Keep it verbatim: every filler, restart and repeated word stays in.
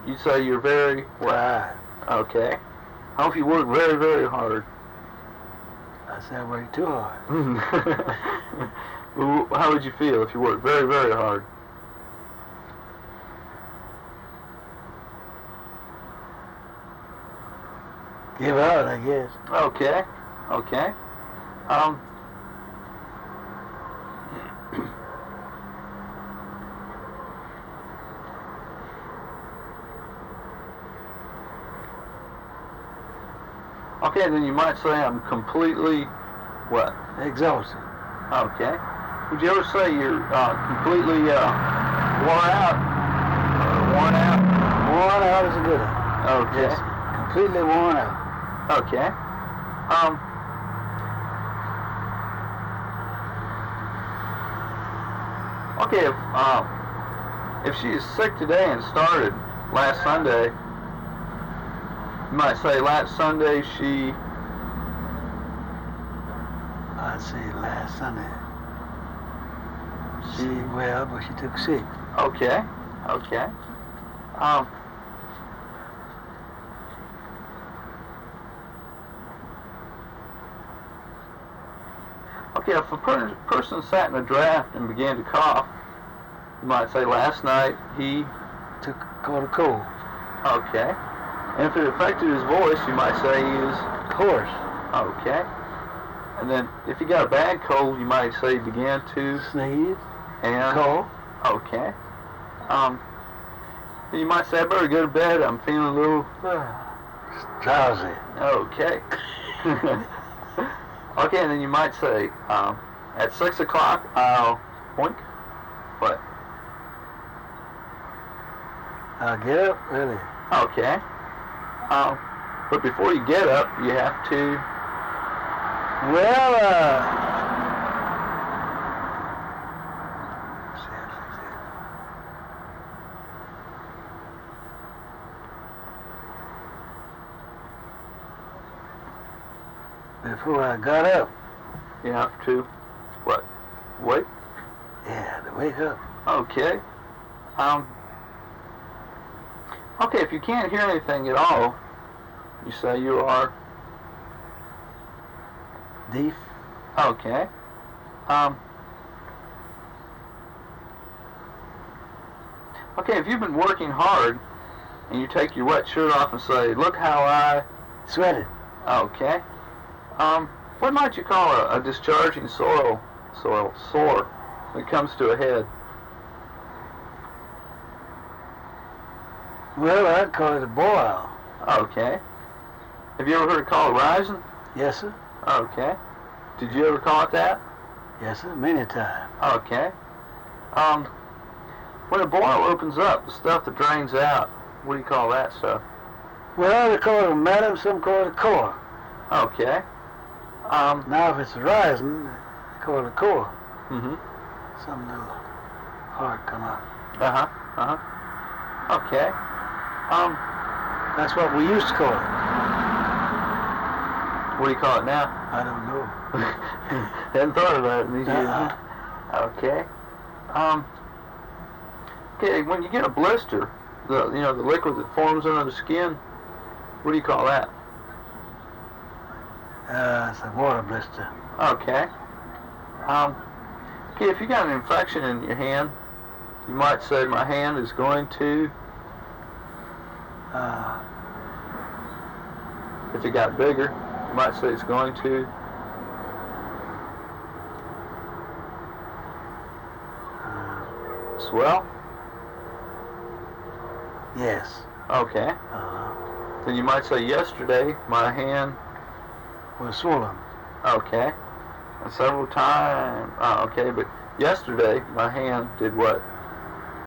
You say you're very what? Tired. Okay. How if you work very, very hard? I said I work too hard. Well, how would you feel if you worked very, very hard? Give out, I guess. Okay. Okay. Um. Okay, then you might say I'm completely what? Exhausted. Okay. Would you ever say you're uh, completely uh, worn out? Or worn out? Worn out is a good one. Okay. Yes. Completely worn out. Okay. Um. Okay. If um, if she is sick today and started last Sunday, you might say last Sunday she. I'd say last Sunday. She well, but she took sick. Okay. Okay. Um. Okay, if a per- person sat in a draft and began to cough, you might say last night he Took caught a cold. Okay. And if it affected his voice, you might say he is Hoarse. okay. And then if he got a bad cold, you might say he began to Sneeze. and Cold. okay. Um. You might say I better go to bed. I'm feeling a little Drowsy. okay. Okay, and then you might say um, at six o'clock I'll boink. What? I'll get up early. Okay. Um, but before you get up, you have to. Well, uh. Before I got up, You have to. What? Wait. yeah, to wake up. Okay. Um. Okay, if you can't hear anything at all, you say you are. Deaf. Okay. Um. Okay, if you've been working hard and you take your wet shirt off and say, "Look how I." Sweated. Okay. Um. What might you call a, a discharging soil soil sore when it comes to a head? Well, I'd call it a boil. Okay. Have you ever heard it called rising? Yes, sir. Okay. Did you ever call it that? Yes, sir. Many times. Okay. Um, when a boil opens up, the stuff that drains out, what do you call that stuff? Well, they call it a madam, some call it a core. Okay. Um, Now, if it's rising, they call it a core. mm-hmm. Some little heart come out. Uh-huh. Uh-huh. Okay. Um, That's what we used to call it. what do you call it now? I don't know. Hadn't thought about it in these years. Uh-uh. Okay. Um, okay, when you get a blister, the you know the liquid that forms under the skin, what do you call that? Uh, it's a water blister. Okay. Um, okay, if you got an infection in your hand, you might say my hand is going to. Uh, If it got bigger, you might say it's going to. uh, Swell. yes. Okay. Uh, Then you might say yesterday my hand. was swollen. Okay. And several times. Oh, okay, but yesterday my hand did what?